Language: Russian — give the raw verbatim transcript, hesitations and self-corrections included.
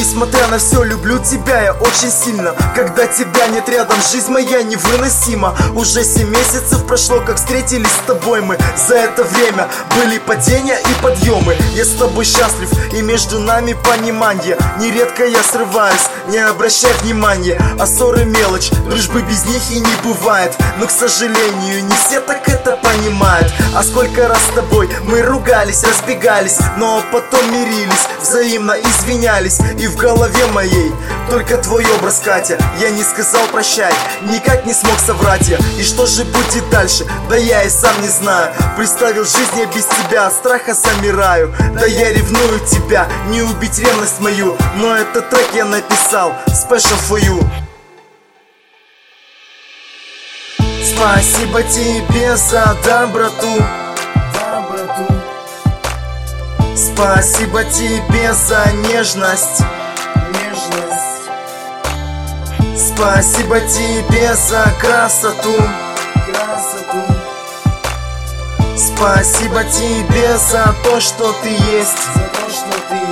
несмотря на все, люблю тебя я очень сильно. Когда тебя нет рядом, жизнь моя невыносима. Уже семь месяцев прошло, как встретились с тобой мы. За это время были падения и подъемы. Я с тобой счастлив, и между нами понимание. Нередко я срываюсь, не обращай внимания. А ссоры мелочь, дружбы без них и не бывает. Но, к сожалению, не все так это понимают. А сколько раз с тобой мы ругались, разбегались, но потом мирились, взаимно извинялись. И в голове моей только твой образ, Катя. Я не сказал прощай, никак не смог соврать я. И что же будет дальше, да я и сам не знаю. Представил жизнь я без тебя, от страха замираю. Да я ревную тебя, не убить ревность мою. Но этот трек я написал special for you. Спасибо тебе за доброту, доброту. Спасибо тебе за нежность, нежность. Спасибо тебе за красоту, красоту. Спасибо тебе за то, что ты есть, за то, что ты